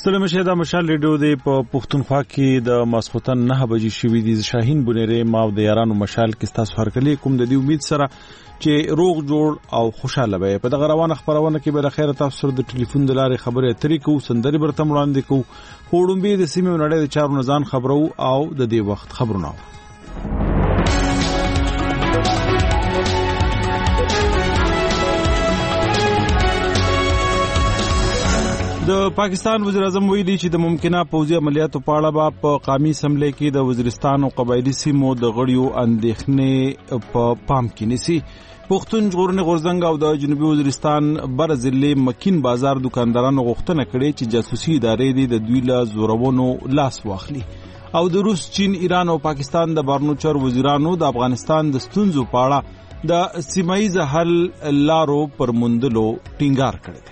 ستړي مشه د مشال ریډیو دی په پښتونخوا کې د ماسخوتن 9 بجې شوې دي. شاهین بنيره ما او د یارانو مشال کې تاسو هرکلی کوم د دې امید سره چې روغ جوړ او خوشاله وي. په دغه روانه خبرونه کې به خیر تاسو سره د ټلیفون د لارې خبرې اترې کوو، سندري برته وړاندې کوو، وړومبي د سیمې نړۍ د چارو نزان خبرو او د دې وخت خبرونه. د پاکستان وزیر اعظم ویلي چې د ممکنه پوځي عملیاتو په اړه په قومي اسمبلی کې د وزیرستان او قبایلی سیمو د غړیو اندېښنې په پام کې نیسي. پښتون ژغورنې غورځنګ او د جنوبي وزیرستان بر ضلع مکین بازار دکاندارانو غوښتنه کړې چې جاسوسي ادارې د دوی له زورونو لاس واخلي او د روس، چین، ایران او پاکستان د بهرنیو چارو وزیرانو د افغانستان د ستونزو په اړه د سیمایي حل لارو پر موندلو ټینګار کړی.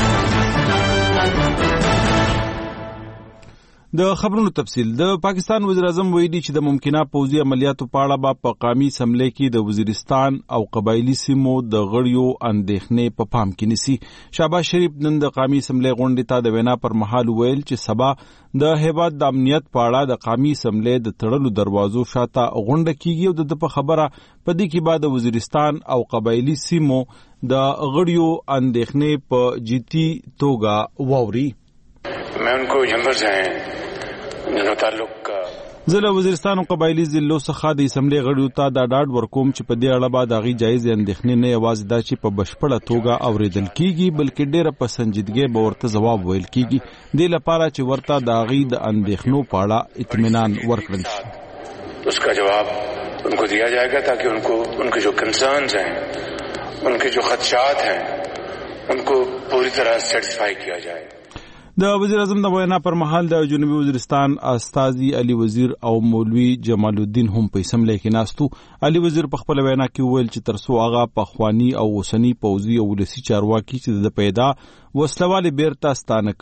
د خبرونو تفصیل. د پاکستان وزیر اعظم ویلي چې د ممکنه پوځي عملیاتو په اړه په قومي اسمبلی کې د وزیرستان او قبایلی سیمو د غړیو اندېښنې په پام کې نیسي. شهباز شریف نن د قومي اسمبلی غونډې ته د وینا پر مهال ویل چې سبا د هیواد د امنیت په اړه د قومي اسمبلی د تړلو دروازو شاته غونډه کیږي او د په خبره په دې کې بعد وزیرستان او قبایلی سیمو د غړیو اندېښنې په جدي توګه واوري. मैं उनको नंबर हैं जो ताल्लुक زله وزیرستان او قبایلی ضلعو څخه د اسمبلی غړیو ته د ډاډ ورکوم چې په دې اړه به د غي جایز اندېښنې نه یوازې دا چې په بشپړه توګه اوریدل کیږي بلکې ډېره په سنجیدګۍ به ورته ځواب ویل کیږي، د لپاره چې ورته د غي د اندېښنو په اړه اطمینان ورکړل شي. اس کا جواب उनको दिया जाएगा ताकि उनके जो कंसर्न्स हैं उनके जो खदशात हैं उनको पूरी तरह सेटिस्फाई किया जाए. د وزیر اعظم د وینا پر مهال د جنوبي وزیرستان استاذي علي وزیر او مولوي جمال الدین هم په اسمبلی کې ناستو. علي وزیر په خپل وینا کې ویل چې ترڅو هغه په خواني او وسنی پوځي او ولسی چارواکي چې د پیدا وسلواله بیرته ستانه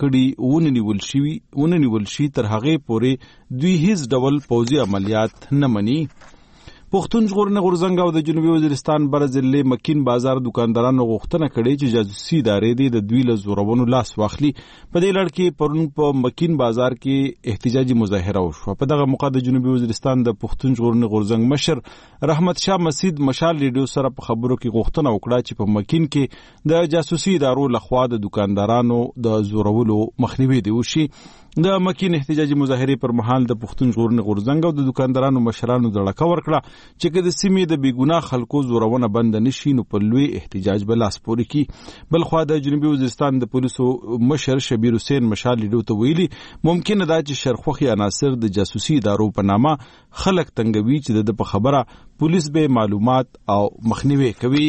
کړي ونیول شي تر هغه پورې دوی هیڅ ډول پوځي عملیات نه مني. پښتون ژغورنې غورځنګ او د جنوبي وزیرستان بر ضلع مکین بازار دکاندارانو غوښتنه کړې چې جاسوسي ادارې د دوی له زورونو لاس واخلي. په دې لړ کې پرون په مکین بازار کې احتجاجي مظاهره وشوه. په دغه موقع د جنوبي وزیرستان د پښتون ژغورنې غورځنګ مشر رحمت شاه مسعود مشال ریډیو سره په خبرو کې غوښتنه وکړه چې په مکین کې د جاسوسي ادارو لخوا د دکاندارانو د زورولو مخنیوي دی وشي. د مکین احتجاجي مظاهره پر مهال د پښتون ژغورنې غورځنګ او د دکاندارانو مشرانو دړکه ورکړه چې کله سیمې د بیګناه خلکو زورونه بند نشي نو په لوی احتجاج به لاس پوري کی. بل خو د جنوبي وزیرستان د پولیسو مشر شبیر حسین مشال لیدو ته ویلي ممکن ده چې شرخوخي عناصر د جاسوسي ادارو په نامه خلک تنګوي چې د په خبره پولیس به معلومات او مخنیوي کوي.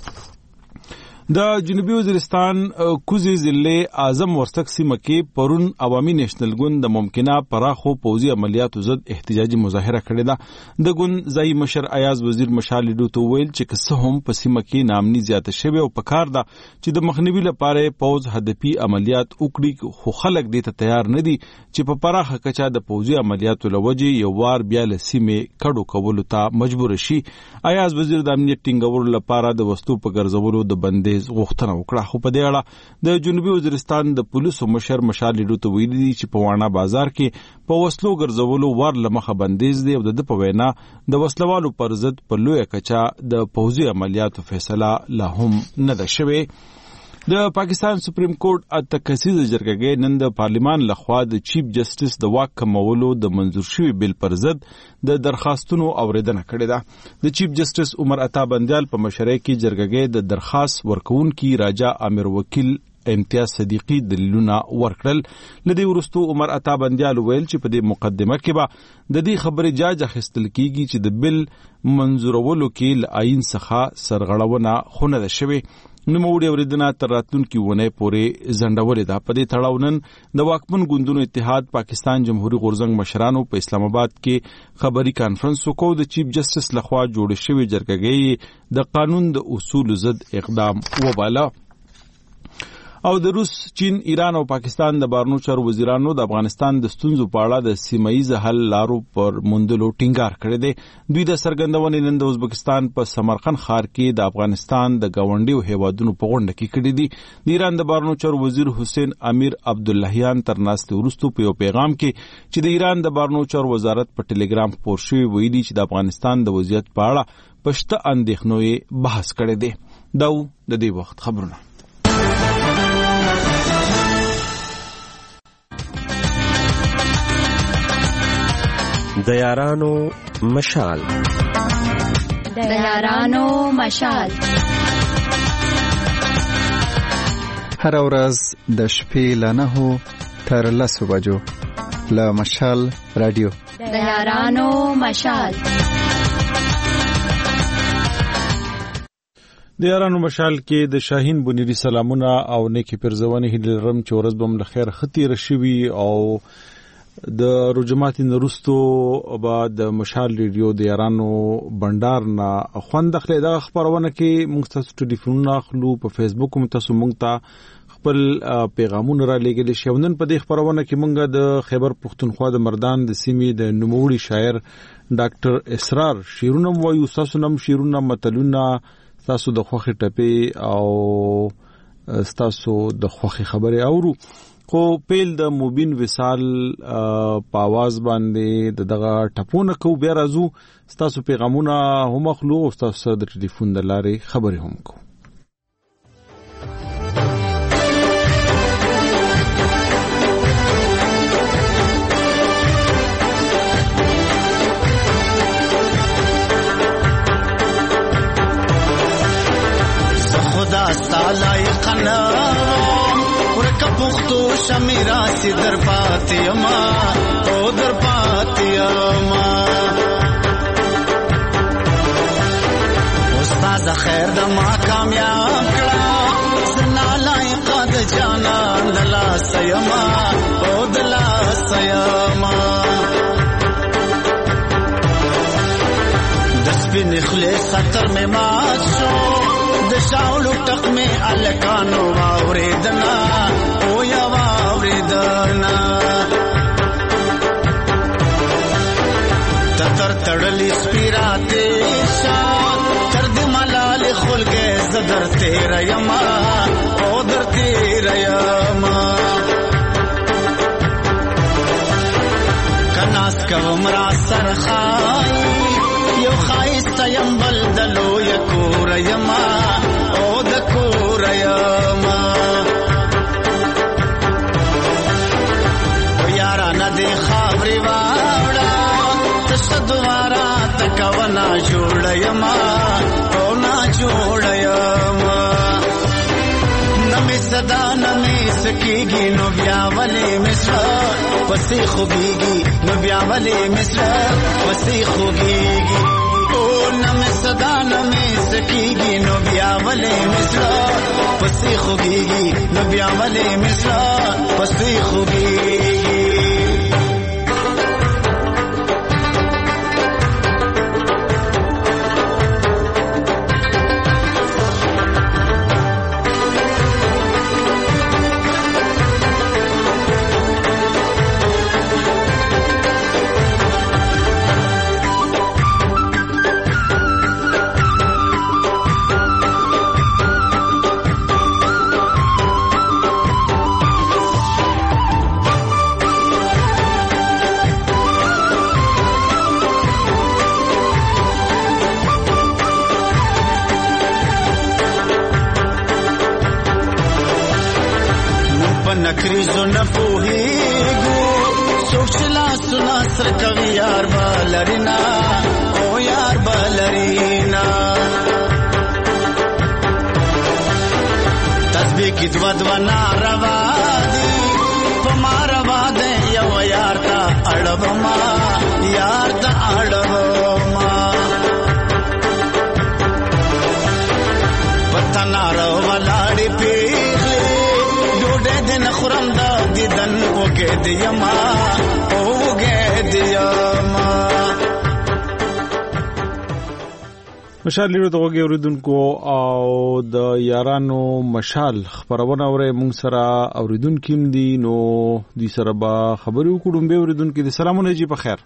د جنوبي وزیرستان کوزي ضلع اعظم ورسک سیمه کې پرون عوامي نېشنل ګوند د ممکنه پراخو پوځي عملیاتو ضد احتجاجي مظاهره کړې ده. د ګوند ځای مشر ایاز وزیر مشال لیدو ته ویل چې که هم په سیمه کې نامني زیاته شوی او پکار ده چې د مخنیوي لپاره پوځ هدفي عملیات وکړي، خو خلک دې ته تیار نه دي چې په پراخه کچا د پوځي عملیاتو لوجه یو وار بیا له سیمه کډو کولو ته مجبور شي. ایاز وزیر د امنیت ټینګولو لپاره د وستو په ګرځولو د بندیز غوښتنه وکړه، خو په دې اړه د جنوبي وزیرستان د پولیسو مشر مشال لیدو ته ویلي چې په وانا بازار کې په وسلو ګرځولو ور لمخه بندیز دی او د په وینا د وسلوالو پر ضد په لوی کچا د پوځي عملیاتو فیصله لا هم نه ده شوې. د پاکستان سپریم کورټ اتکسیز جرګه نن د پارلیمان لخوا د چیف جسټس د واک کمولو د منظور شوی بل پر ضد د درخواستونو اوریدنه کړې ده. د چیف جسټس عمر عطا بندیال په مشرۍ کې جرګه د درخواست ورکوونکي راجا امیر وکیل امتیاز صدیقی دلیلونه ورکړل. لدی ورستو عمر عطا بندیال ویل چې په دې مقدمه کې به د دې خبرې جاج اخیستل کیږي چې د بل منظورولو کې ل آئین څخه سرغړونه خونه ده شوی. نوموړي اوریدنه تر راتلونکي ونې پورې ځنډولې ده. په دې تړاو نن د واکمن ګوندونو اتحاد پاکستان جمهوریت غورځنګ مشرانو په اسلام آباد کې خبري کانفرنس وکړ. د چیف جسټس لخوا جوړ شوی جرګه د قانون د اصول ضد اقدام وباله. او د روس، چین، ایران او پاکستان د بهرنیو چارو وزیرانو د افغانستان د ستونزو په اړه د سیمه‌ایز حل لارو پر موندلو ټینګار کړی دی. دوی د څرګندونې نن د ازبکستان په سمرقند ښار کې د افغانستان د ګاونډیو هیوادونو په غونډه کې کړی دي. د ایران د بهرنیو چارو وزیر حسین امیر عبداللهیان تر ناستې وروسته په یو پیغام کې چې د ایران د بهرنیو چارو وزارت په ټلګرام خپور شوی ویلي چې د افغانستان د وضعیت په اړه پشته اندېښنو یې بحث کړی دی. دا د دې وخت خبرونه. د یارانو مشال. د یارانو مشال هر ورځ د شپې له 9 تر 10 بجو له مشال رادیو. د یارانو مشال. د یارانو مشال کې د شاهین بنيري سلامونه او نیکی پرزونی هیله لرم چې ورځ بم لخیر خطي رشوي او د رجماتي نرستو بعد مشال ریډیو د یارانو بندر نه خوند خله د خبرونه کې موږ تاسو ټلیفون اخلو په فیسبوک هم تاسو موږ ته خپل پیغامونه را لګل شي. نن په دې خبرونه کې موږ د خیبر پښتونخوا د مردان د سیمې د نوموړي شاعر ډاکټر اسرار شیرونه وایو. تاسو نم شیرونه متلونه تاسو د خوخي ټپي او تاسو د خوخي خبره اورو. خو پیل د مبین وصال په आवाज باندې دغه ټپونه کو بیا راځو. تاسو پیغامونه هم اخلو او تاسو د ټلیفون د لارې خبرې هم کو. استالای قنام ورکه پختو شمیرا سی در پاتیما او در پاتیما استاد خیر د ما کامیاب کړه زنا لایق د جانان دلا سیما او دلا سیما دسبی نخله خطر میں مات شو د شاولو ټق می الکانو واوریدنا او یا واوریدنا تر تړلی سپیراته شان تر د ملال خلګه زدر تیر یما او در تیر یما کناس کوم را سرخای یو خایست یم بلدلو یکور یما او دکور یما او یارا ندی خابری واوڑا تشدوارا تکونا جوڑ یما او نا جوڑ یما نمی صدا نمی سکیگی نو بیا ولی مصر پسی خوگیگی نو بیا ولی مصر پسی خوگیگی او نمی صدا نمی سکیگی نو بیا ولی مصر پسی خوگیگی نو بیا ولی مصر پسی خوگیگی نکریزو نپوهیگو سوچلا سنا سر کوي یار بالرینا او یار بالرینا تسبیح کی دوا ناروا دی پماروا دے یو یار تا اڑبما یار تا اڑبما پتنا رو ولاڑی پیغلی دن خورم دا دیدن اوگه دیما اوگه دیما مشال لیرو د وګي اوریدونکو او د یارانو مشال خبرونه اورې مونږ سره اوریدونکو دي نو د سره با خبرو کوم به اوریدونکو دي سلامونه جی په خیر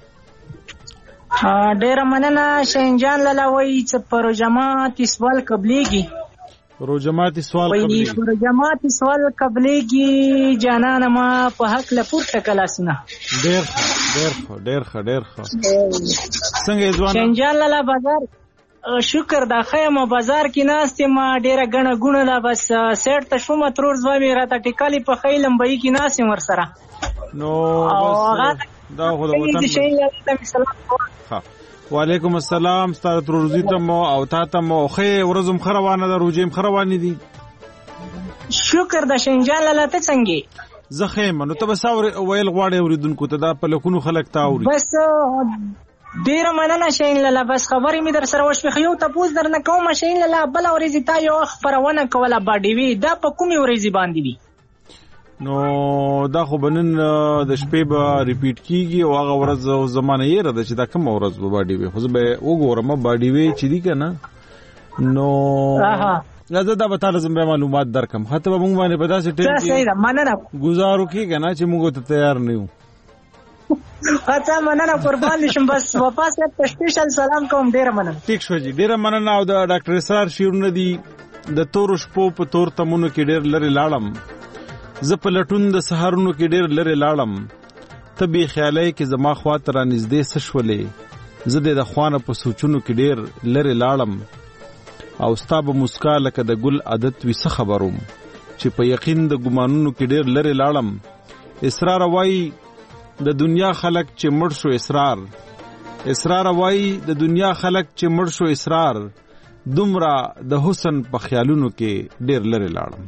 ډیر مننه شینجان للاوي چې پر جماعت سوال قبليږي روجماتي سوال قبليږي روجماتي سوال قبليږي جانانه ما په حق لپورته کلاسنه ډیر ښه څنګه ځوان شینجان للا بازار شکر دا خیمه بازار کې ناستې ما ډیره غنه غونه لا بس سیټ ته شوم ترور ځوامي راته ټیکالي په خیلم بې کې ناسې ور سره نو بس دا خو د وطن وعلیکم السلام ستاره تروزی ته مو او تا ته مو خې ورزم خروانه د روجیم خروانی دي شکر د شینجان لاله ته څنګه زخه منو ته بس ویل غواړي اوریدونکو ته دا په لکونو خلک تا اوري بس ډیر مننه شین لاله بس خبرې می در سره وشو خو ته پوز در نه کوم شین لاله بل ورځی تا یو خبرونه کوله باډي وی دا په کومي ورځی باندې دي نو دا خو بنن د شپې به ریپیټ کیږي او هغه ورځ زمانه یې راځي چې دا کوم ورځ به باډي وي خو به وګورم باډي وي چې دی کنه نو زه دا به تاسو زما معلومات درکم خاطر موږ باندې په داسې ټیم کې صحیح ده مننه گزارو کیږي نه چې موږ ته تیار نه یو اته مننه قربان شم بس واپس ته سپیشل سلام کوم ډیر مننه ټیک شو جی ډیر مننه او د ډاکټر اسرار شیرونه دی د تور شپو په تور تمونو کې ډیر لري لاړم زه په لټون د سهارونو کې ډیر لري لاړم ته به خیالای کې زما خواته را نږدې سشولې زه د خوانه په سوچونو کې ډیر لري لاړم او ستاب مسکا لکه د ګل عادت وي څه خبروم چې په یقین د ګمانونو کې ډیر لري لاړم اسرار وای د دنیا خلق چې مړ شو اسرار وای د دنیا خلق چې مړ شو اسرار دومره د حسن په خیالونو کې ډیر لري لاړم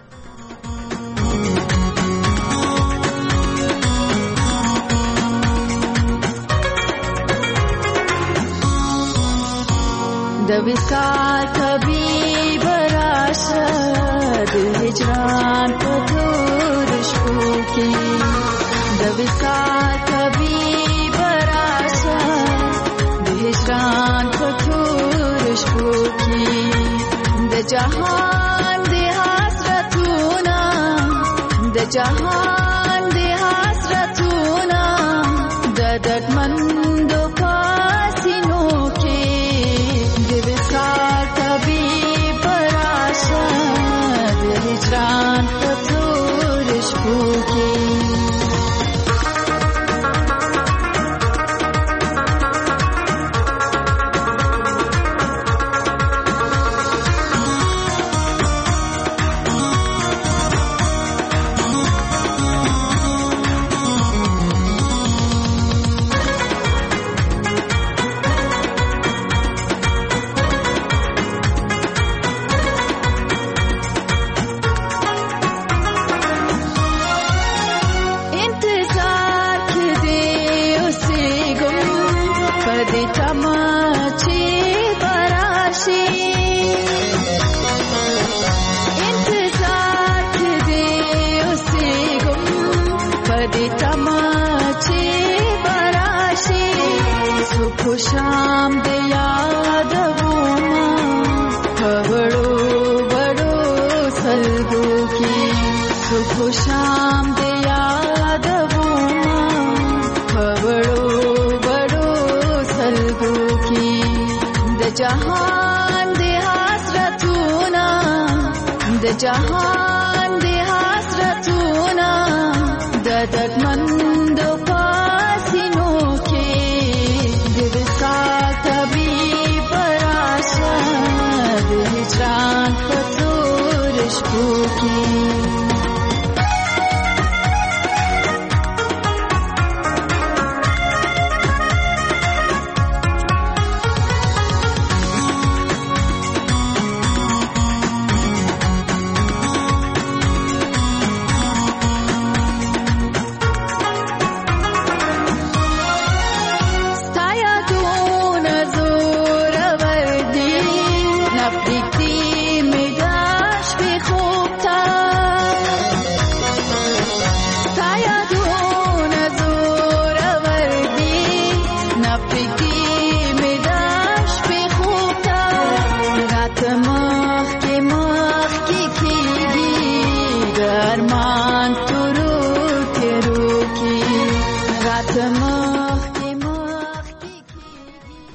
د وصال طبيب راشد هجران په تور شپو کې د وصال طبيب راشد هجران په تور شپو کې د جهان د حسرتونه د جهان د حسرتونه د دردمندو پاسینو کې طبيب راشد هجران په تور شپو کې شام د یاد وما وړو وړو سلګو کې صبح شام د یاد وما وړو وړو سلګو کې د جهان د حسرتونه د جهان د حسرتونه د دردمند پاسینو کې طبيب راشد هجران په تور شپو کې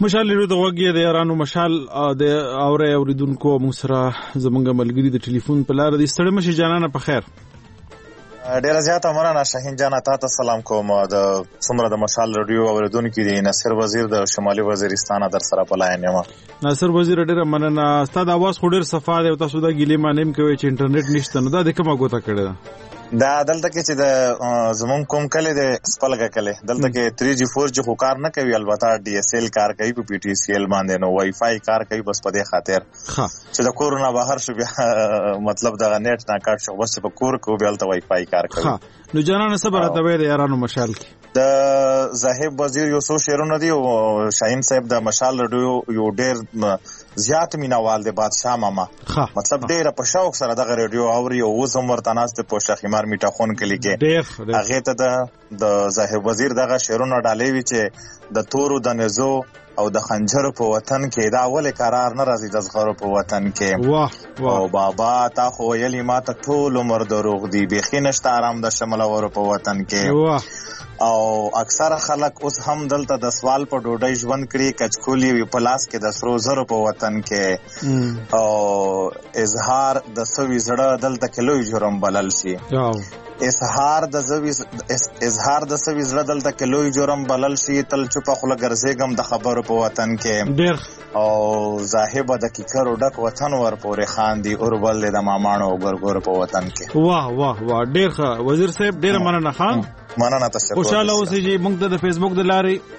مشال لرو د وګي د یارانو مشال د اوره اوریدونکو موږ سره زمونږ ملګری د ټلیفون په لار د ستړي مشي جانانه په خیر. ډیره زیاته مننه شاهین جان، تاسو سلام کوم. د څومره د مشال رادیو اوریدونکو دی ناصر وزیر د شمالي وزیرستان در سره په لاین یم. ناصر وزیر ډیره مننه، ستاسو आवाज خو ډیر صفا دی او تاسو د ګیلې مانیم کوي چې انټرنیټ نشته، نو دا د کومه ګوته کړی دا دلته کې چې د زمون کوم کله د سپلګه کله دلته کې 3G 4G خو کار نه کوي، البته DSL کار کوي په PTCL باندې، نو وای فای کار کوي بس په دې خاطر چې د کورونا بهر شو بیا مطلب د نت نه کار شو بس په کور کې بیا البته وای فای کار کوي. نو جانانه صبر ته وې د یارانو مشال کې د زاهب وزیر یو څو شعرونه دي او شاهین صاحب د مشال رادیو یو ډیر زیات مینوال دی بادشاہ ماما، مطلب ډیر په شوق سره دغه رادیو اوري او زم ورته ناس د پوښتنه خمار میټه خون کلی کې هغه ته د زاهب وزیر دغه شعرونه ډالې وی چې د تورو د نزو او د خنجر په وطن کې دا اول قرار نه راځي د زغرو په وطن کې او بابا تا خو ویلی ما ته ټول عمر دروغ دی بيخي نشته آرام د شمل ور په وطن کې او اکثر خلک اوس هم دلته د سوال په ډوډۍ ژوند کړي کچکولي وی پلاس کې د سرو زرو په وطن کې او اظهار د سوي زړه دلته کې لوی جرم بلل شي، اظهار د سوي زړه دلته کې لوی جرم بلل شي، تل چوپ خله ګرځېګم د خبرو په وطن کې او زاهب د کیکرو ډک وطن ور پورې خاندي اور بل د مامانو ګرګور په وطن کې. واه واه واه ډیر ښه وزیر صاحب ډیر مننه. خان مننه تاسو خوشاله اوسئ چې موږ د فیسبوک د لارې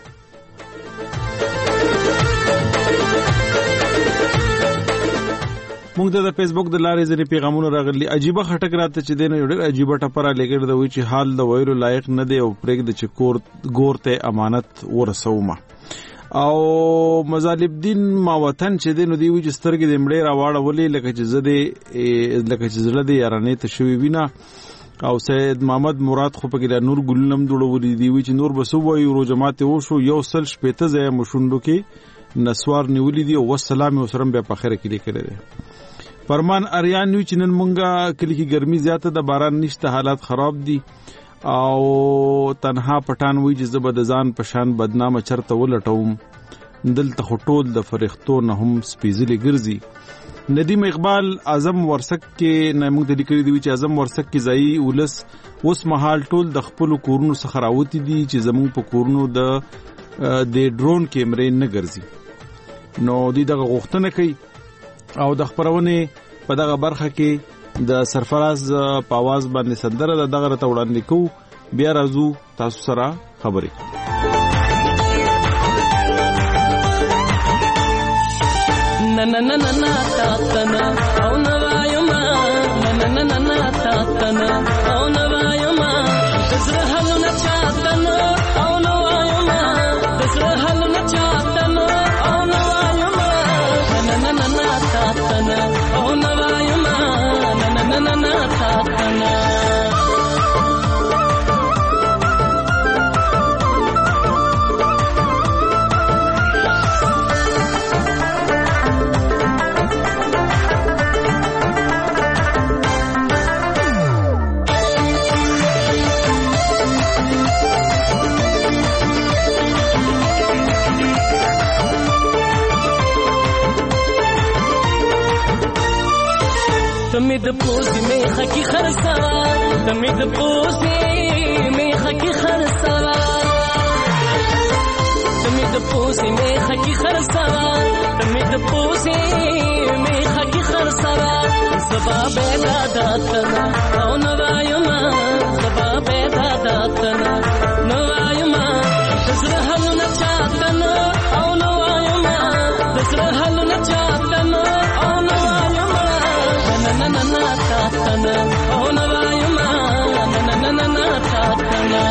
ځینې پیغامونه راغلي. عجیبه خټک راته چې دی نه ډېر عجیبه ټپره لګېږي د وایي چې حال د ویلو لایق نه دی او پرېږده چې ګور ته امانت ورسومه. او مظالب الدین ماوطن چې دی نو دی وایي چې سترګې د مړې راواړولې لکه چې زړه د یارانې ته شوي وینه. او سید محمد مراد خو پکې نور ګلنم دوړولې دی وایي چې نور بسو وایي ورو جماعت وشو یو سل شپېته ځای مشوندو کې نسوار نیولې دي او والسلام وسرم بیا په خیره کې لیکل دي. فرمان اریان نیو چې نن مونږه کلی کې ګرمي زیاته د باران نشته حالات خراب دي او تنها پټان وایي چې زبد ځان پشان بدنامه چرته ولټوم دلته خټول د فرښتو نه هم سپیزلي ګرځي. ندیم اقبال اعظم ورسک کې نمونږ د لیکلي دی چې اعظم ورسک کې ځای ولس اوس مهال ټول د خپل کورونو څخه راوتی دي چې زمونږ په کورونو د ډرون کیمرې نه ګرځي. نو دوی دغه غوښتنه کوي او د خبرونه په دغه برخه کې د سرفراز په आवाज باندې سندره دغه ته وړاندې کوو. بیا راځو تاسو سره خبرې. na na na na na ta ta na au na vayuma na na na na na ta ta na au na vayuma tazrahalu na cha ta na au na vayuma tazrahalu na cha ta na au na vayuma na na na na ta ta na au na vayuma na na na na ta ta na تمید پوزی میخه کی خرسا تمید پوزی میخه کی خرسا تمید پوزی میخه کی خرسا تمید پوزی میخه کی خرسا سبب دادتنا او نوایما سبب دادتنا نوایما تزرحل نچاتنا او نوایما تزرحل نچاتنا او نوایما na na na ta ta na oh na vayuma na na na na ta ta na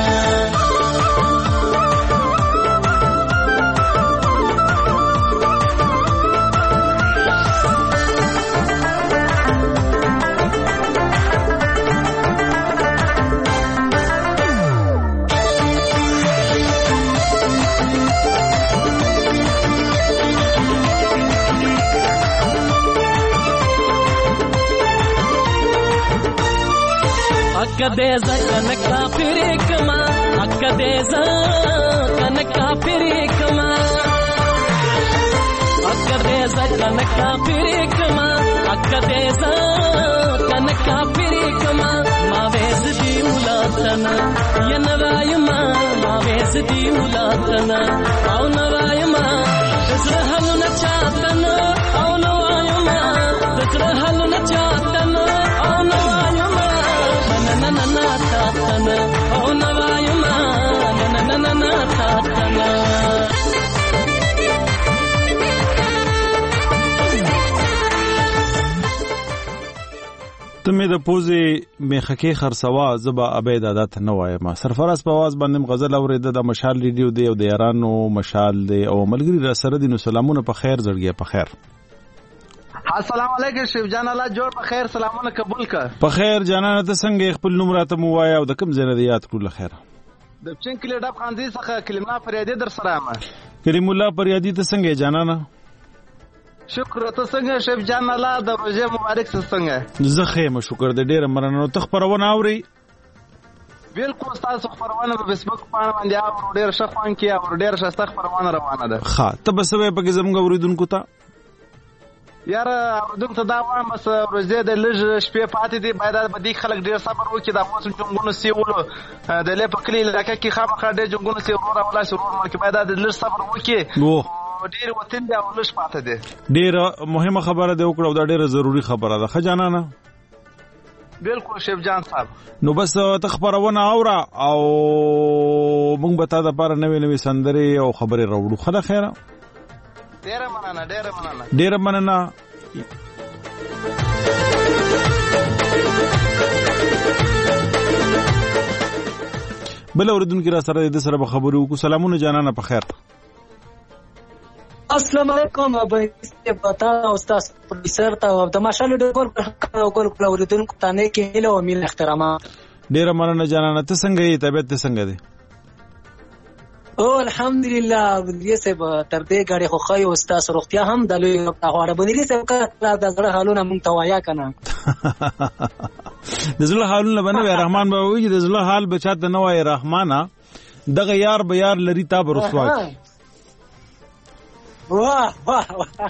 akadeza kana kafiri kama akadeza kana kafiri kama akadeza kana kafiri kama akadeza kana kafiri kama ma vezdi ulatana yanavayma ma vezdi ulatana au navayma izrahalu nachatana au navayma izrahalu nachatana au navayma nanana tatana au navayma nanana tatana ته مې د پوزې میخکې خرڅوا زبا ابید عادت نه وایم سرفراز په आवाज باندې غزل اورېده د مشال ریډیو دی او د یارانو مشال دی او ملګری را سره دي نو سلامونه په خیر زړګي په خیر السلام علیکم شیف جان الله جوړ په خیر سلامونه قبول کا په خیر جانانه ته څنګه خپل نوم راته مو وای او د کوم ځای نه یاد کړل خیر د چین کلی ډب خاندي څخه کلمه فریادي در سره ما کریم الله فریادي ته څنګه جانانه شکر ته څنګه شیف جان الله د روزه مبارک څنګه زه خیمه شکر د ډیره مرنه ته خبرونه اوري بالکل تاسو خبرونه په فیسبوک باندې او ډیر شخوان کې او ډیر شخص خبرونه روانه ده ښه ته بس به په زموږ اوریدونکو ته یار اوریدونکو ته دا وایم بس روزه د لږ شپې پاتې دي باید د دې خلک ډیر صبر وکړي دا موسم جنګونو سیولو د لې په کلی لکه کې خامخا ډیر جنګونو سی ورور ولا شروع مړ کې باید د لږ صبر وکړي ډیر وطن دی او لږ پاتې دي ډیر مهمه خبره دی وکړو دا ډیره ضروری خبره ده خجانانه بالکل شیف جان صاحب نو بس تخبرونه اورا او موږ به تاسو لپاره نوې سندري او خبري راوړو خله خیره ډیره مننه بل اوردونکو را سره د سره خبرو کو سلامونه جانانه په خیر السلام علیکم ابي پتا استاد پروفیسور ته د ماشالو د ګول اوردونکو ته نه کې له او میل احترامات ډیره مننه جانانه ته څنګه یې طبيعت ته څنګه دی او الحمدلله دې سه تر دې غړي خو خو استاد روغتیا هم د لوی غواړه بنري سه کړه د زړه حالونه مونږ توایا کنه د زړه حالونه باندې رحمان به وي د زړه حال بچات نه وای رحمانه دغه یار به یار لري تا برسوا واه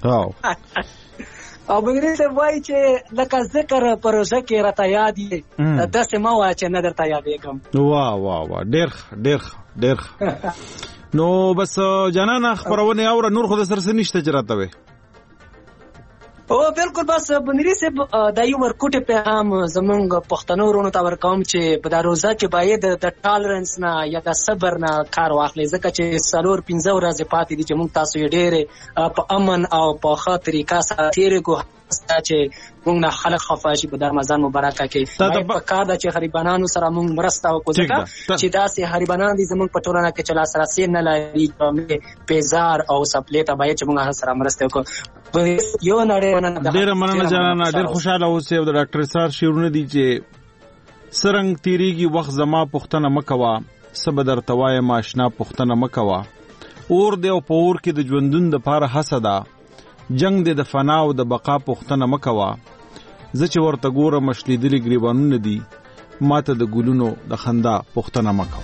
او بنري سه وای چې لکه ذکر پروژه کې راته یاد دي د سما وای چې نه درته یادې کوم واه ډېر نو بس جانانه خبرونه اور نور خو د سر نشته چرته وي او بالکل بس بنري سه د یو ورکوټه په هم زمونږ پښتنو ورونو ته ورکوم چې په دا روزه کې باید د ټالرنس نه یا د صبر نه کار واخلي ځکه چې 4-5 ورځې پاتې دي چې موږ تاسو یې ډېر په امن او په ښه طریقه سره تیرې کو چې موږ نه خلک خفاشي په رمضان مبارک کې په کار د چې غریبانو سره موږ مرسته وکړو چې داسې غریبانان دي زموږ په ټولنه کې چې لا سره سین نه لري پیزار او سپلیټ باید چې موږ سره مرسته وکړو یو نړۍ ډېر مننه جانانه ډېر خوشاله اوسئ او د ډاکټر سار شیرونه دي چې سرنګ تیریږي وخت زما پښتنه مکوا سبا درته وایم آشنا پښتنه مکوا اور دی او په اور کې د ژوندون د پاره حسدا جنگ دی د فنا او د بقا پښتنه مکوا زه چې ورته ګورم مشلیدلې ګریبانونه دي ماته د ګلونو د خندا پښتنه مکوا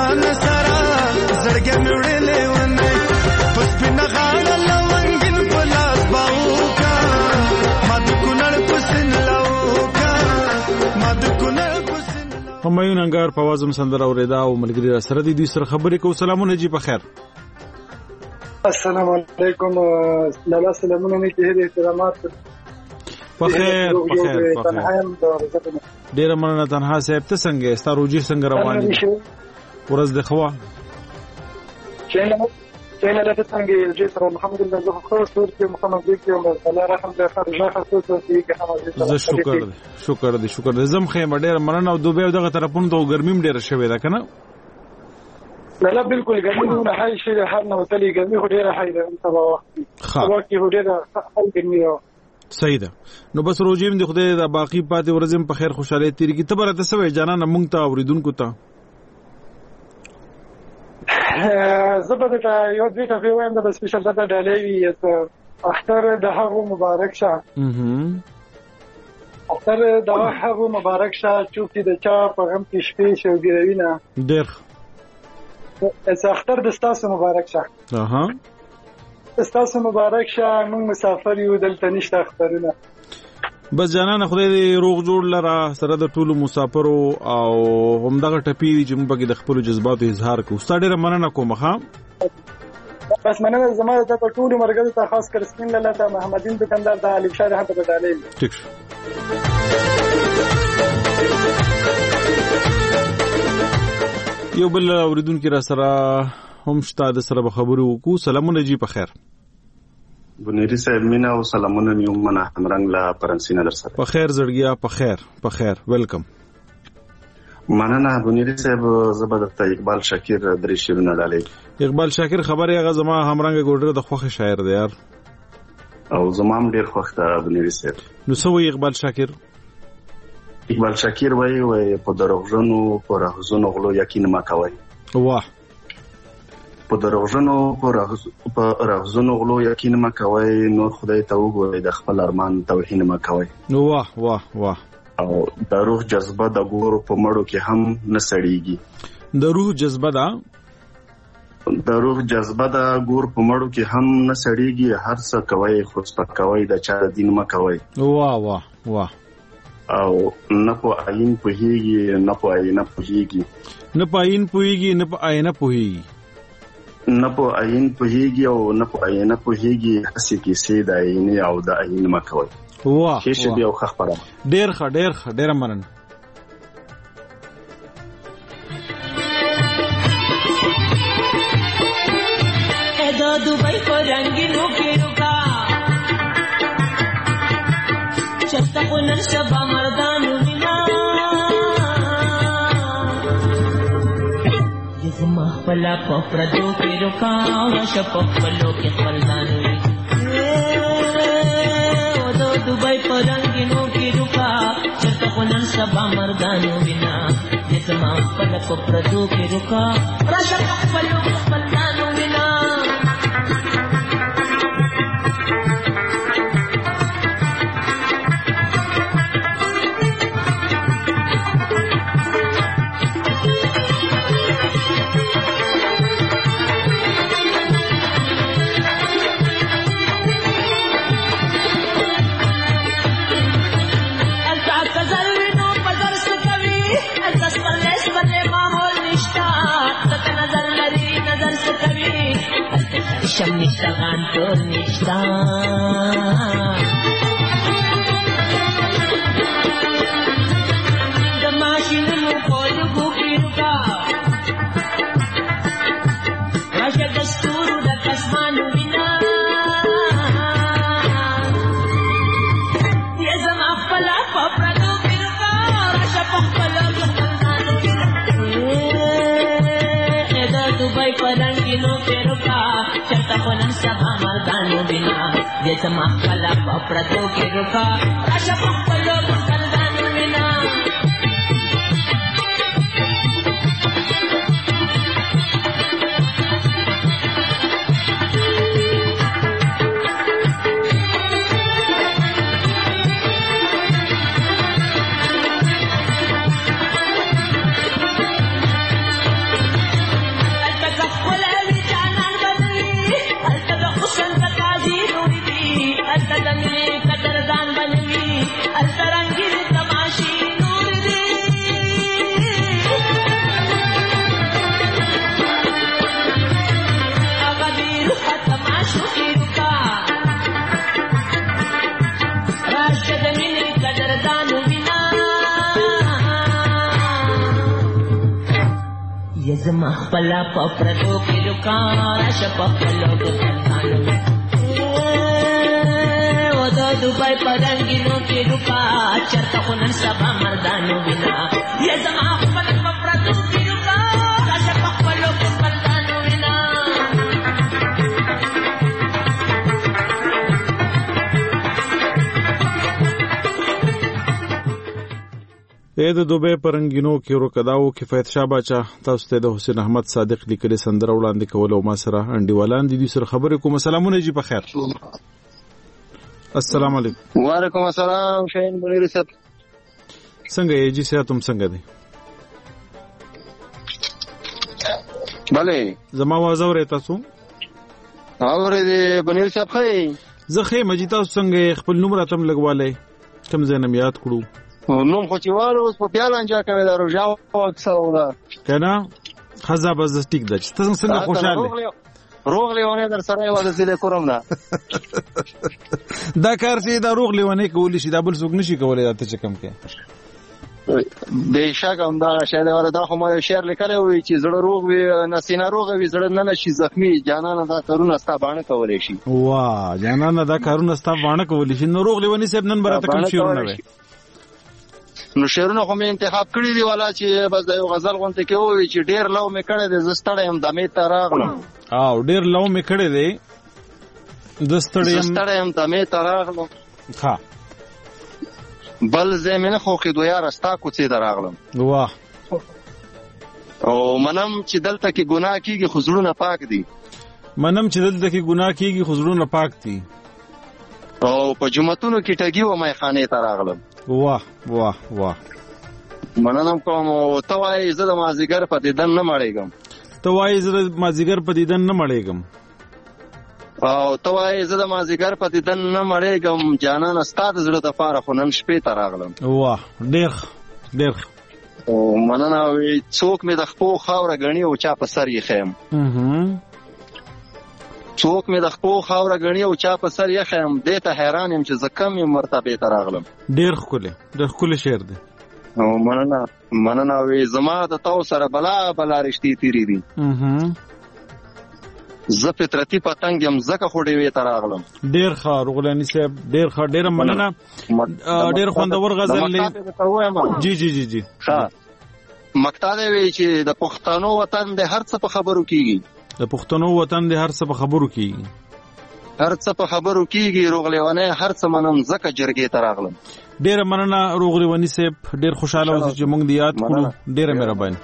ځان سره زړګې مړلې ونه پس په نغاړه لونګین په لاس باوکا ما د کونړ پسن لاوکا ما د کونړ پسن همایون انګار په وازم سندره اوریدا او ملګری را سره دي سره خبرې کو. سلامونه جی په خیر. السلام علیکم. لالا سلامونه مې ته احترامات په خیر ډیر مننه. تنها صاحب ته څنګه ستاروجي څنګه روان دي ورځ د خوا چینه له څنګه یې سره الحمدلله زه خو صورت کې محمد کې الله رحم دې خرجه خاصه کې زه شکر دې زم خیم ډیر مننه. او دوبه دغه طرفونو د ګرمیم ډیر شوې ده کنه؟ لا بالکل ګرمي نه هاي شي هر نو تلي ګرمي خو ډیره هاي ده سبا وخت کې هو ډیره حل ګرمي صحیح ده. نو بس روزیم د خدای د باقی پاتې ورځم په خیر خوشاله تیریږي. ته برته سوې جانانه مونږ ته اوریدونکو ته زبده یو دې ته وایم د سپیشل داتا ډالې وي اختر د هغه مبارک شه اختر د هغه مبارک شه چې د چا په غم کې شپې شوګیروي نه ډېر اختر د تاسو مبارک شه. استاسو مبارک شه. موږ مسافر یو دلته نشته اخترونه. بس جانانه خدای دې روغ جوړ لره سره د ټولو مسافرو او همدغه ټپی چې موږ به د خپل جذباتو اظهار کوو. ستاسو ډیره مننه کوم. بس مننه زموږ د ټولو مرګو ته خاص کر سپین لاله ته محمدین دکاندار د علي شاه رحمت الله علیه. ټیک یو بل اوریدونکو را سره هم شته د سره خبرو وکړو. سلامونه جی په خیر. بنيري صاحب مینا او سلامونه نیوم منه همرنګ لا پرنسینا در سره په خیر زړګیا په خیر ویلکم. مننه بنيري صاحب. زبردست اقبال شاکر درې شیرونه ډالې. اقبال شاکر خبره هغه زما همرنګ ګوډره د خوخه شاعر دی یار او زمام ډیر خوښ ده بنيري صاحب. نو څه وی اقبال شاکر وای په دروغجنو پر راهزونو غلو یقین ما کوي. واه په دروغجنو پر راهزونو غلو یقین ما کوي. نور خدای ته وګورئ د خپل ارمان توهین ما کوي. واه او د روح جذبه د ګورو په مړو کې هم نه سړیږي. د روح جذبه د ګور په مړو کې هم نه سړیږي. هر څه کوي خو سپکوي د چا دین ما کوي. واه او نه په عین پوهیږي نه په عین پوهیږي نه په عین پوهیږي نه په عین پوهیږي نه په عین پوهیږي او نه په عین پوهیږي. هسې کیسې د عین او د عین مکوي. واه هیڅ دی او خبره ډېر مننه. ادا دبئی کو رنگینوں کی رکا چتا قنر شبا مردانو بنا جزما پلا پپردو کی رکا وشا پپلو کی خلدانو ادا دبئی کو رنگینوں کی رکا چتا قنر شبا مردانو بنا جزما پلا پپردو کی رکا وشا پپلو کی خلدانو بنا شم نشتغان تور نشتا دماشین مقول گوکی رکا راشا دستور دکسمانو بنا یزم اقبلا پپردو کی رکا راشا پخبلا پخبلانو بنا ایدا دبئی پرنگینوں کے رکا چرتا پنن سبا مردانو بنا جیسا محفلا پپردو کی رکا راشا پپلو پکردانو بنا زما خپلا په پردو کې رکا راشه په خپلو کې سلطانو و د دوبۍ په رنګینو کې رکا چرته خو نن سبا مردانو بنا یا زما خپل په پردو کې رکا راشه په خپلو کې سلطانو بنا د دوبۍ پرنګینو کې ورکداو کفایت شاه باچا تاسو ته د حسین احمد صادق لیکلي سندره وړاندې کول او ما سره انډیوالان دي سره خبرې کوم. سلامونه جی په خیر. السلام علیکم. وعلیکم السلام شاهین منیر صاحب څنګه یې جی صحت هم څنګه دی؟ بله زما आवाज اورئ تاسو؟ اورئ دی منیر صاحب خې زه خې مجید تاسو څنګه خپل نوم راتم لګواله کوم ځنه یاد کړو نوم خو چې والو اوس په پیال انجا کوي دا روجا اکثر ولا کنه خزا بز ټیک د چې تاسو څنګه خوشاله روغ لیونه در سره یو د زیله کوم نه دا کار چې دا روغ لیونه کولی شي دا بل څوک نشي کولای دا ته کم کې بهشکه هم دا شاید ورته خو ما شعر لیکلی وي چې زړه روغ وي نسینه روغ وي زړه نه شي زخمی جانانه دا کارونه ستا باندې کولای شي واه جانانه دا کارونه ستا باندې کولای شي نو روغ لیونه صاحب نن برته کوم شعرونه وي نو شعرونه خو مې انتخاب کړی دی والا چې بس د یو غزل غونته کې وي چې ډیر لو مې کړی دی زستړی هم دمې ته راغلم او ډیر لو مې کړی دی زستړی هم دمې ته راغلم ها بل زمينه خو کې دوه راستا کوڅې ته راغلم واه او منم چې دلته کې ګناه کیږي خو زړونه پاک دي منم چې دلته کې ګناه کیږي خو زړونه پاک دي او په جمعتونو کې ټګي و مې خانه ته راغلم واه واه واه مننم کوم ته وایي زه د مازیګر په دیدن نه مړېږم ته وایي زه د مازیګر په دیدن نه مړېږم او ته وایي زه د مازیګر په دیدن نه مړېږم جانان ستا د زړه دپاره خو نن شپې ته راغلم واه ډېر ډېر مننه وي څوک مې د خپو خاوره ګڼي او چا په سر یې خیم څوک مې د خپو خاوره ګڼي او چا په سر یې خیم دې ته حیران یم چې زه کم یم مرتبې ته راغلم ډېر ښکلی شعر دی او مننه وي زما د تاو سره بلا رښتې تیرې دي زه فطرتي پتنګ یم ځکه خو ډېوې ته راغلم ډېر ښه روغلاني صاحب ډېر ښه ډېره مننه ډېر خوندور غزل دی جی جی جی جی مقطع دی وی چې د پښتنو وطن د هر څه په خبرو کیږي د پښتنو وطن د هر څه په خبرو کیږي روغلیونه هر څه منم ځکه جرګې ته راغلم ډېر مننه روغلیونی صاحب ډېر خوشاله اوسئ چې موږ دې یاد کړو ډېر مهرباني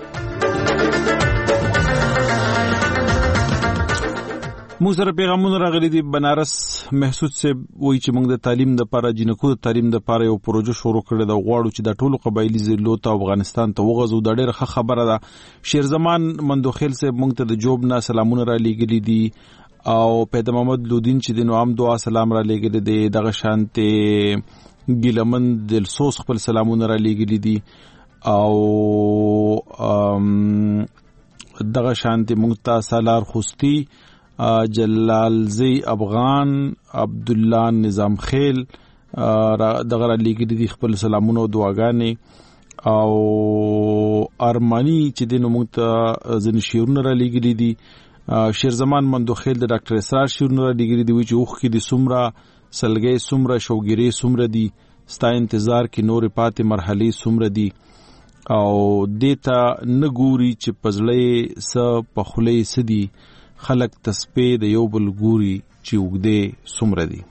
موږ سره پیغامونه راغلي دي بنارس محسود صاحب وایي چې موږ د تعلیم لپاره جنکو د تعلیم لپاره یو پروژه شروع کړې ده غواړو چې د ټولو قبایلی ضلعو ته افغانستان ته وغځو دا ډېره ښه خبره ده شیرزمان مندوخیل صاحب موږ ته د جوب نه سلامونه را لیږلي دي او پیدا محمد لودین چې د نوام دعا سلام را لیږلي دي دغه شانتې ګیلمن دلسوس خپل سلامونه را لیږلي دي او دغه شانتې موږ ته سالار خوستی جلال زی افغان عبد الله نظام خیل دغه را لیږلي دي خپل سلامونه او دعاګانې او ارمانی چې د موږ ته ځینې شعرونه را لیږلي دي شیرزمان مندوخیل د ډاکټر اسرار شعرونه را لیږلي دي چې اوخ کې د سمره سلګي سمره شوګيري سمره دي ستا انتظار کې نور پاتې مرحلي سمره دي او دیتا نګوري چې پزړې س پخلې سدي خلق تسبیح د یو بل ګوري چې وګدې سمره دي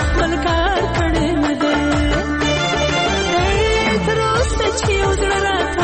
She was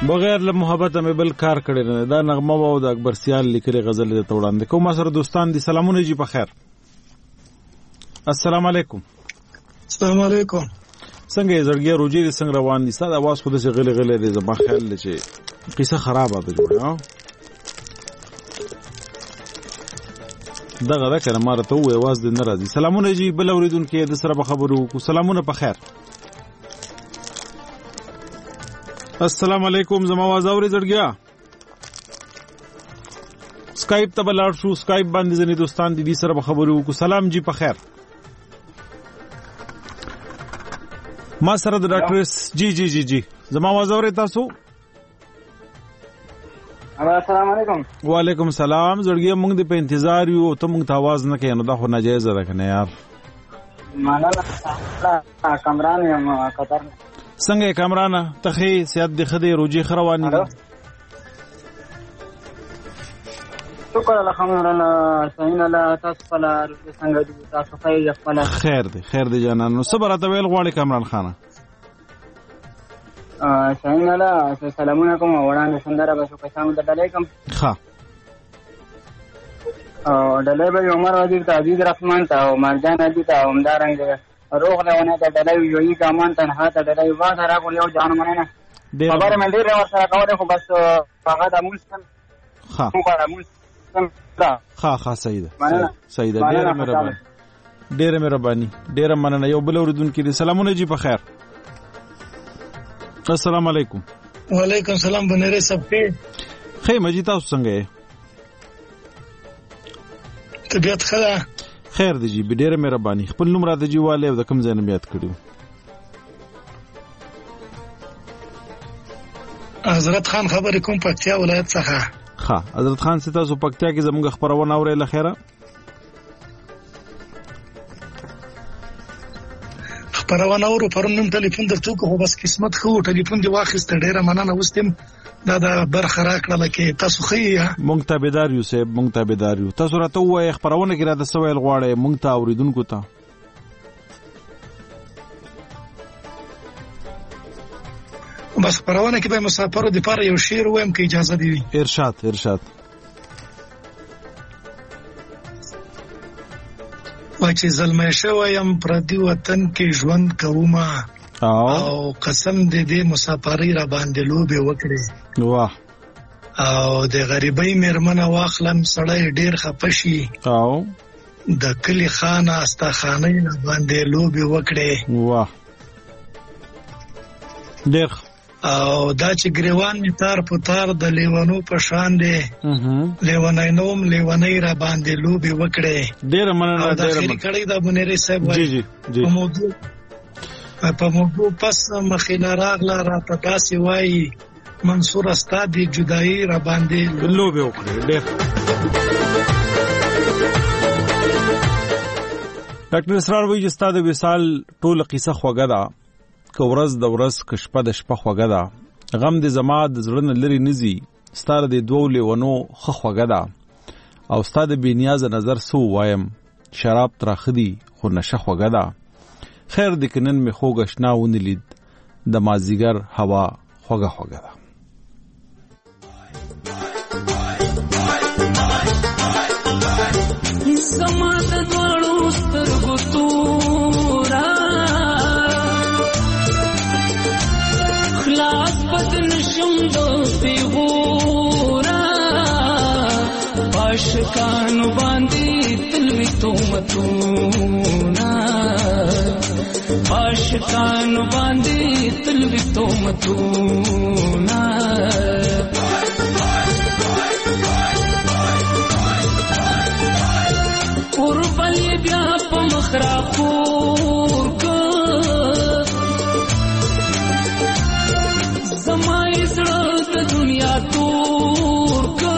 بغیر له محبت مې بل کار کړی نه. دا نغمه و د اکبر سیال لیکلي غزل دې ته وړاندې کوم. ما سره دوستان دي. سلامونه جی په خیر. السلام علیکم. السلام علیکم. څنګه یې زړګي روجي دې څنګه روان دي؟ ستاسو आवाज خو دې غلې غلې دې زما خیال دی چې قصه خرابه ده جوړه. دغه دا کنه ماره ته وې आवाज دې ناراضي. سلامونه جی بل اوریدونکو د سره په خبرو کو. سلامونه په خیر. السلام علیکم. زما आवाज اوري زړګیا؟ سکایپ ته بلار شو. سکایپ باندې ځنی دوستان دي سره په خبرو کو. سلام جی په خیر. ما سره د ډاکټر جی زما आवाज اوري تاسو؟ السلام علیکم. وعلیکم السلام. زړګیا موږ د په انتظار یو ته موږ ته आवाज نه کوي نو دا خو ناجایز ده کنه یار. مننه. کامران یم قطر. څنګه کامران ته خې سیادت د خدای روجي خروانی دي؟ شکر الحمدلله. سین الله تاسو فلا څنګه دي؟ تاسو خیر خیر دی جانان. نو صبر ته ویل غواړي کامران خانه. سین الله سلامونه کوم. وړاندې سندره به کسانو ته علیکم. ها ډلې به عمر وزیر ته عزیز رحمان ته او مرجان دي ته همدارنګ روغ لهونه ته ډلې یوې کامان تنها ته ډلې وا سره کو یو ځان مننه خبره مې ډېر ور سره کوله خو بس هغه د مولسن ها سیده ډېر مهرباني ډېر مننه. یو بل اوریدونکو دي. سلامونه جی په خیر. السلام علیکم. وعلیکم السلام. بنره سب خیر مجید تاسو څنګه یې؟ طبیعت خلا خیر دی جی. ډېر مهرباني. خپل نوم را د جیواله او د کوم ځای نه یاد کړو؟ حضرت خان خبرې کوم پکتیا ولایت څخه. ها حضرت خان ستا سو پکتیا کې زموږ خبرونه اورې لخيره خبرونه اورو. پرونم ټلیفون درته کو بس قسمت خو ټلیفون دی واخیسته. ډېر مننه. وستم دا برخه راکړه کې تاسو خې مونږ تابعدار یو سه. مونږ تابعدار یو. تاسو راته وایي خبرونه کې را د سوال غواړي مونږ ته اوریدونکو ته. بس خبرونه کې به مسافرو د پاره یو شعر وایم که اجازه دی؟ ارشاد. وای چې زلمی شویم پردي وطن کې ژوند کوم او قسم دې مسافرۍ را باندې لوبې وکړي. واه. او د غریبۍ مېرمنه واخلم سړی ډېر خفه شي او د کلي خانه استخانۍ را باندې لوبې وکړي. واه ډېر. او دا چې ګریوان می تار په تار د لیوانو په شان دی لیوانای نوم لیوانای را باندې لوبې وکړي. ډېر مننه. ډېر مننه. کړي دا بنری صاحب جی په موضوع پس مخینه راغله راته داسې وایي منصور استاد جدایي را باندې لوبې وکړي. ډېر. ډاکټر اسرار وایي چې ستاسو د وصال ټول قصه خوږه ده. که ورځ د ورځ که شپه د شپه خوږه ده. غم د زما د زړه نه لرې نزي. ستاره د دوو لیونو ښه خوږه ده. او ستا د بې نیازه نظر سو وایم شراب تراخه دي خو نشه خوږه ده. خیر د کنن می خوږ اشنا ونه لید د مازیګر هوا خوږه خوږه ده. زما د دوړو سترګو تورا خلاص بدن شم دوستي غورا عاشقانو باندې تلوي تومتونا عاشقانو باندې تلوي تومتونا قربان بیا په مخرا خور کو زمای زړه د دنیا تور کو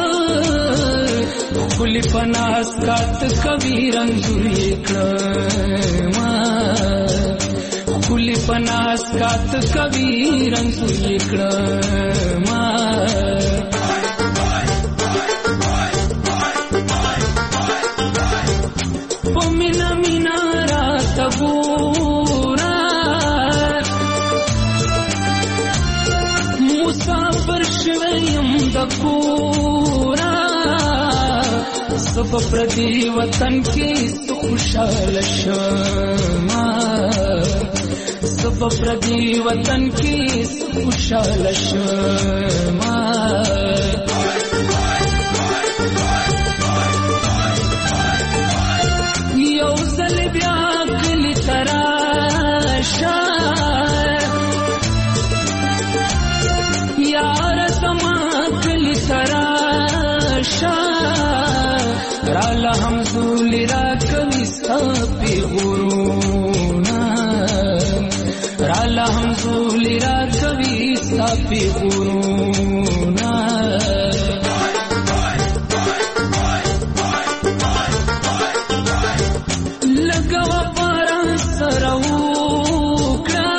کلی پناس کات کوي رنگوري کړما کلی پناس کات کوي رنگوري کړما پمینا مینا رات ګورا مسافر زب پردی وطن کې خوشاله شما زب پردی وطن کې خوشاله شما یو ځل بیا کلی تراشه یار زما کلی تراشه راله همزولی را کوي ستا پیغورونا راله همزولی را کوي ستا پیغورونا لګوا پاران سره وکړه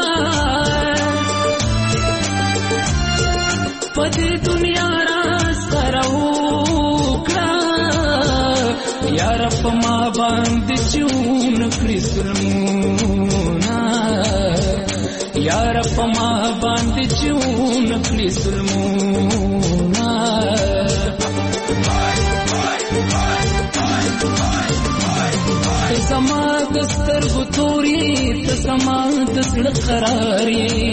په دې دنیا را سره یار په ما باندې چون کړی ظلمونه یار په ما باندې چون کړی ظلمونه ته زما د سترګو تورې ته زما د زړه قرارې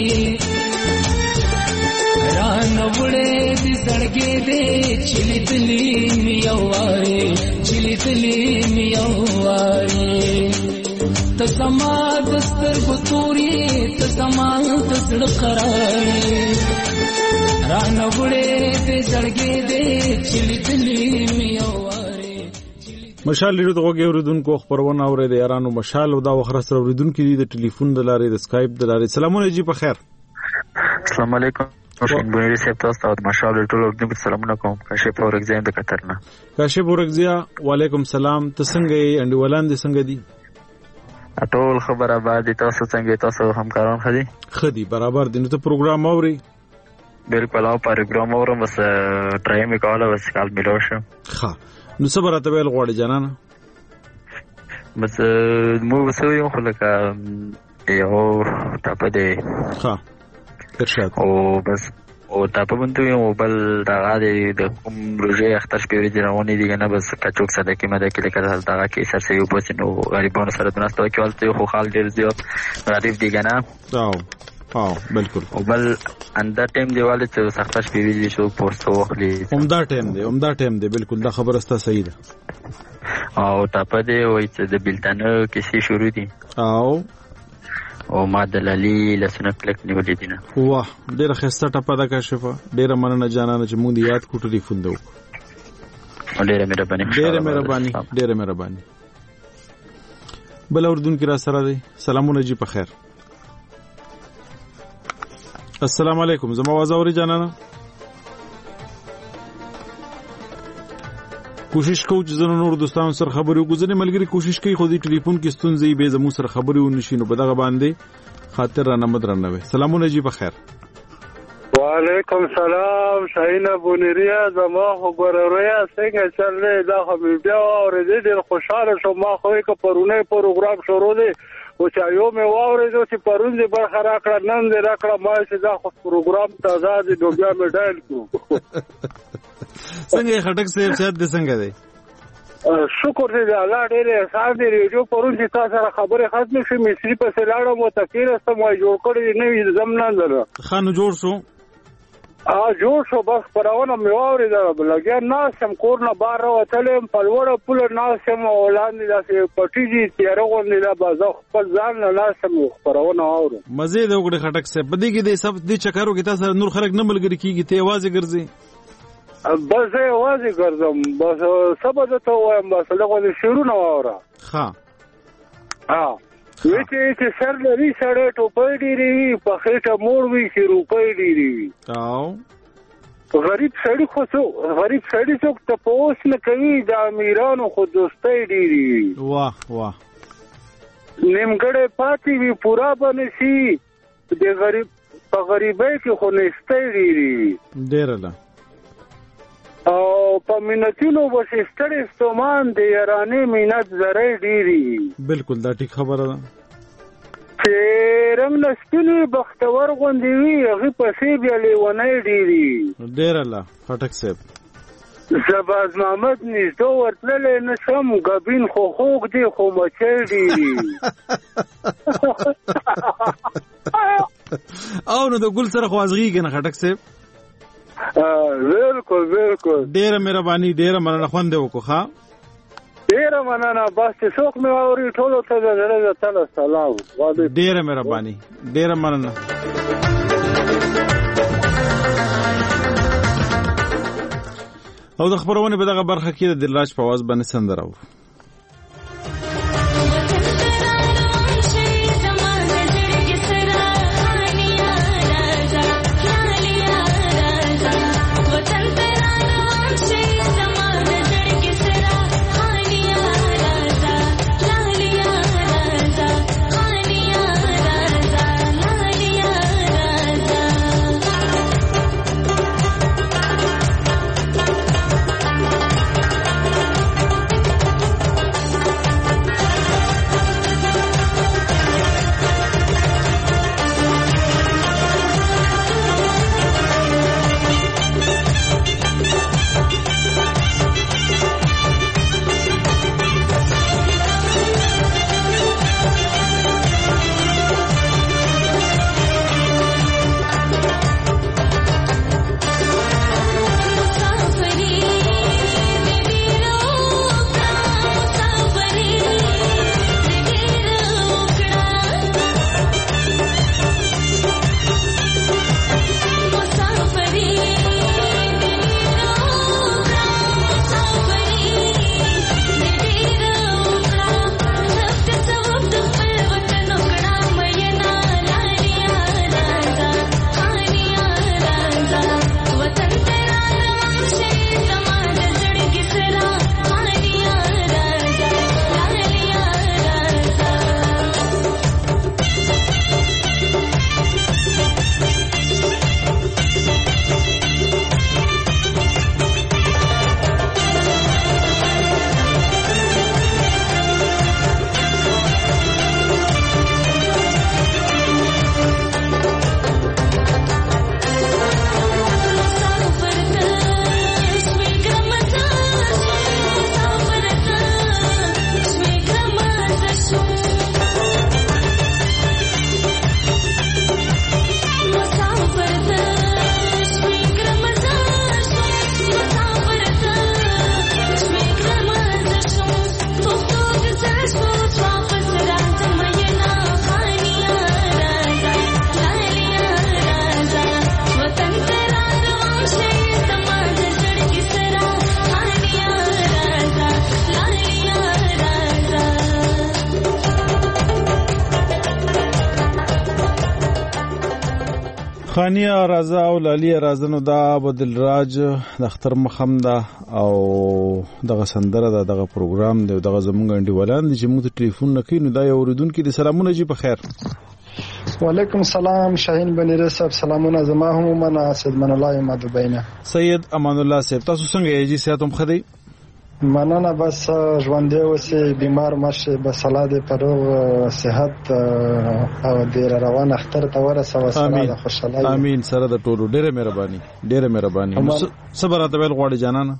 رانه وړې دې زړګې دې چلی دلی میوارې چلی دلی میوارې ته زما د سترګو تورې ته زما د زړه قرارې رانه وړې دې زړګې دې چلی دلی میوارې مشال لري دغه اوریدونکو خبرونه اوري د یارانو مشال او دا وخت سره اوریدونکو دي د ټلیفون د لارې د اسکایپ د لارې سلامونه جی په خیر السلام علیکم بونیری صاحب تاسو ته مشال ټول اوریدونکو سلامونه کوم کاشف اورګزیا د قطر نه کاشف اورګزیا وعلیکم سلام ته څنګه یې انډیولان دي څنګه دي ټول خبره باندې تاسو څنګه تاسو همکاران خدي برابر دي نو ته پروګرام اوري بالکل او پروګرام اورم بس ټرایم وکاله بس کال ملوشه ښه نو صبر ته ویل غوړي جانانه بس مو وسوي خو لکه یو ټاپه دی ښه ارشاد او بس او ټاپه بنته یو بل دغه د کوم روزه اختر شپې ورځې روانې دي نه بس کچوک صدقې مده کې لکه دغه کې سر یو بس نو غریبانو سره دناستو کې ولته خو خال ډیر زیات غریب دي کنه او بالکل او بل اندر ټیم دیواله چې سخت شپې ویلې شو پوسټ واخلي عمدہ ټیم دی بالکل دا خبره ستا صحیح ده او ټاپه دی وای چې د بلتانه کیسې شروع دي او ما دلالي لسنه کلک نیولې دي نه واه ډیره خسته ټاپه ده کاشفه ډیره مننه جانانه چې موږ یاد کو ټلیفون دو ډیره مهرباني بل اردوونکو را سره دی سلامونه جی په خیر السلام علیکم زما आवाज اوري جانانه کوشش کوم چې زنه نور دوستانو سره خبرې وکړم ملګری کوشش کوي خو دې ټلیفون کې ستونزې به زمو سره خبرې ونشي نو په دغه باندې خاطر را نمد رانوي سلامونه جی بخیر وعلیکم سلام شاهین بونیریا زما خبروریا څنګه چلې دا خو بیا اورېدې ډېر خوشاله شوم ما خو یې پرونه پروګرام شروع دی او چې یو مې واورېدو چې پرون دې برخه راکړه نن دې راکړه ما چې دا خو پروګرام تازه دی نو بیا مې ډایل کړو څنګه خټک صاحب صحت دې څنګه دی شکر دې الله ډېر احسان دې ریډیو پرون چې تاسو سره خبره ختم شي مصری په سلاړو مو تفسیر سم وای جوړ کړی نه زمنان درو خانو جوړ شو جوړ شو بس پرونه مې واورېدل لګیا ناسم کور نه بار وتلم په لوړه پوله ناسم ولاندې داسې پټي دي تیاره غوندې دا بازه خپل ځان نه ناسم پرونه اورو مزه دې وګړي خټک صاحب بدی کې دې سب دې چکرو کې تاسو نور خلک نه ملګری کیږي ته आवाज ګرځي بس आवाज ګرځم بس سبا ته وایم بس لغه شروع نه وره ها چې سر لري سړی ټوپۍ ډېرې وي په خېټه موړ وي چې روپۍ ډېرې وي غریب سړي څوک تپوس نه کوي د امیرانو خو دوستۍ ډېرې وي واه نیمګړی پاتې وي پوره به نه شي د غریب په غریبۍ کې خو نېستۍ ډېرې وي ډېره ده او په منتونو بس ستړي ستومان د یارانې منت زری ډېرې بالکل دا ټیک خبره ده چې رنګ نه سپینې بختور غوندې وي هغې پسې بیا لیونۍ ډېرې ډېره له خټک صاحب شهباز محمد نږدې ورتللی نه شم ګبین خو خوږ دی خو مچۍ ډېرې او نو د ګل سره خوازغېږي نه خټک صاحب بالکل بالکل ډېره مهرباني ډېره مننه خوند دې وکړو ښه ډېره مننه بس چې څوک مې واوري ټولو ته د زړه د تله سلام ډېره مهرباني ډېره مننه او د خبرونه په دغه برخه کې د دلراج په आवाज باندې سندره و خانیه رازه او لالی رازنو دا بدلراج د اختر مخم دا او دغه سندره دا دغه پروګرام دی دغه زمونږ انډیوالان دي چې موږ ته ټلیفون نکوي نو دا یو اوریدونکو دي سلامونه جی په خیر وعلیکم السلام شاهین بنیره صاحب سلامونه زما هم من سید من الله مدبینه سید امان الله صاحب تاسو څنګه یې جی ساتم خدای مننه بس ژوندې اوسې بیمار مشه بس الله دې پروغ صحت او دې روان اختر ته ورسوه سره خوشاله امين سره د ټولو ډېره مهرباني صبر ته ویل غواړي جانانه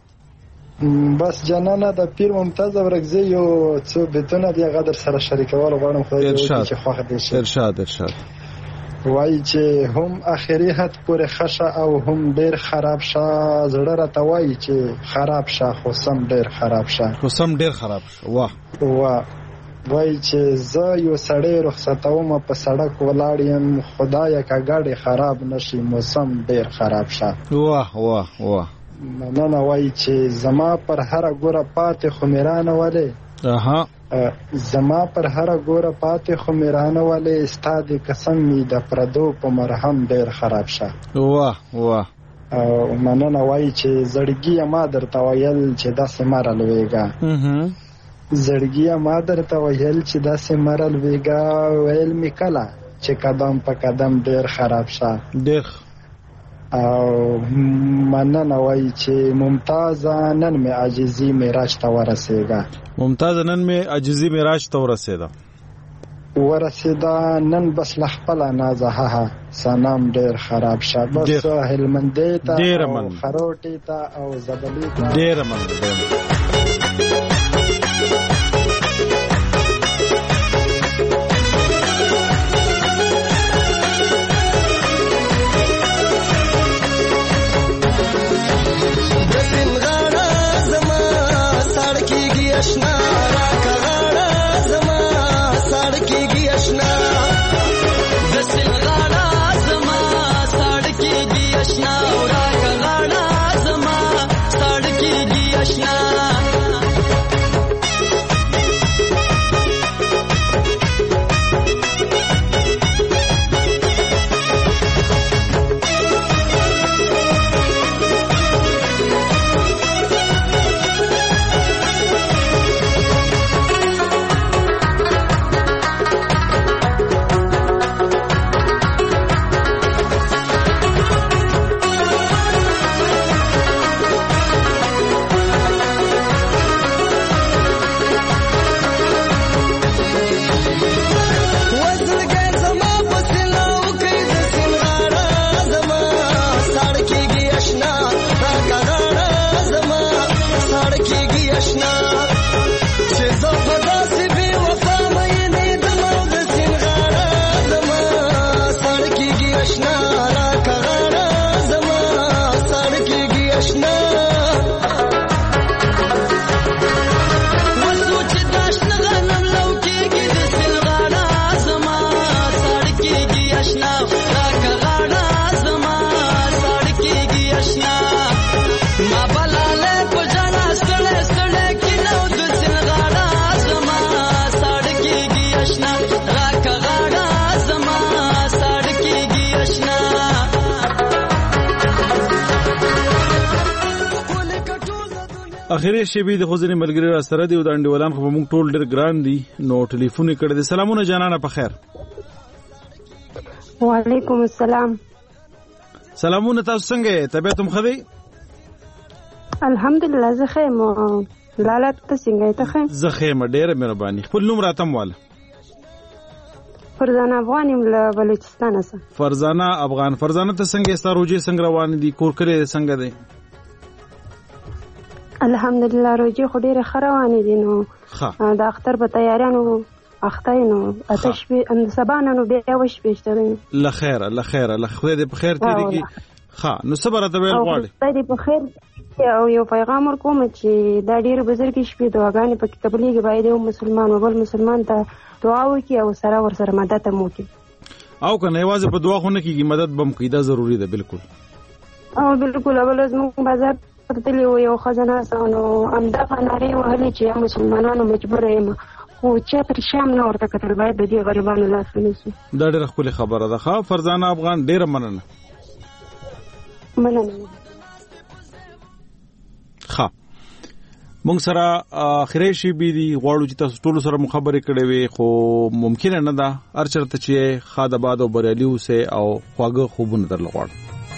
بس جانانه د پیر ممتاز ورغزي یو څو بتونه دی غدر سره شریکول غواړم خدای دې چې خوښ دې شي ارشاد وای چې هم اخري حد پورې خشه او هم ډیر خراب شه زړه را ته وای چې خراب شه خو سم ډیر خراب شه واه وای چې زه یو سړی رخصتوم په سړک ولاړ خدای کا ګاډي خراب نشي موسم ډیر خراب شه واه نه وای چې زما پر هر ګوره پاتې خمیرانه وله زما پر هر ګوره پاتې خمیرانه وله استاد قسم می د پردو په مرهم ډیر خراب شه واه او مننه وای چې زړګي ما درته ویل چې داسې مرل ویګا زړګي ما درته ویل چې داسې مرل ویګا ویل می کلا چې قدم په قدم ډیر خراب شه او مننه وای چې ممتاز نن می عاجزی معراج ته ورسېګا ورسیدا نن بس لخپله نازهه سنام ډیر خراب شه بس هلمندې ته او خروټې ته او زبلې ته ډیر مننه اخیری شیبې د خوځنې ملګری را سره دی او د انډیوالان خو موږ ټول ډېر ګران دي نو ټلیفون یې کړی دی. سلامونه جانانه په خیر. وعلیکم السلام. سلامونه تاسو څنګه یې؟ طبیعت هم ښه دی؟ الحمدلله زه ښه یم. لاله ته څنګه یې؟ ته ښه؟ زه ښه یم ډېره مهرباني. خپل نوم راته هم واله. فرزانه افغان یم له بلوچستانه څخه. فرزانه افغان. فرزانه ته څنګه یې؟ ستا روژې څنګه روانې دي؟ کور کلی څنګه دی؟ الحمدلله روژې خو ډېرې ښه روانې دي. نو د اختر په تیاریانو اخته نو اته شپې سبا نه نو بیا یوه شپې شته دی. له خیره له خیره له خدای دې په خیر تېرېږي. ښه نو څه به راته ویل غواړې؟ خدای دې په خیر او یو پیغام ورکوم چې دا ډېرې بزرګې شپې دعاګانې پکې قبلېږي. باید یو مسلمان و بل مسلمان ته دعا وکړي او سره ورسره مدد هم وکړي. او که نه یوازې په دعا خو نه کېږي، مدد به هم کوي. دا ضروري ده. بالکل او بالکل. اول زموږ بازار تللی و یو ښځه ناسته نو همدغه نارې وهلې چې یا مسلمانانو مجبوره یم، خو چا تر شام نه ورته کتل. باید د دې غریبانو لاس ونیسو. دا ډېره ښکلې خبره ده. ښه فرزانه افغان ډېره مننه. مننه. ښه موږ سره اخري شیبې دي. غواړو چې تاسو ټولو سره مو خبرې کړې وي، خو ممکنه نه ده. هر چېرته چې ښه د باد او بریالي اوسئ او خواږه خوبونه درله غواړو.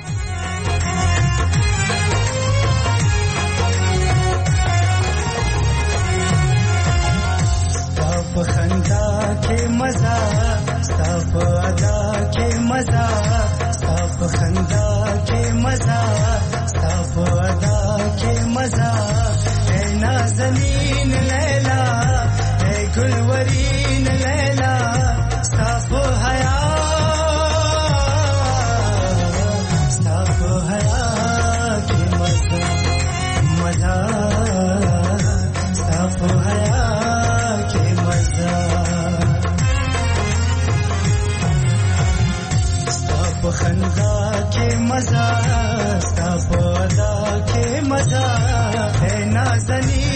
په خندا کې مزه ستا په ادا کې مزه ستا په خندا کې مزه ستا په ادا کې مزه اے نازنین لیلا اے ګلورین لیلا ستا په حیا ستا په حیا کې مزه مزه ستا په حیا په خندا کې مزه ستا په ادا کې مزه اے نازنین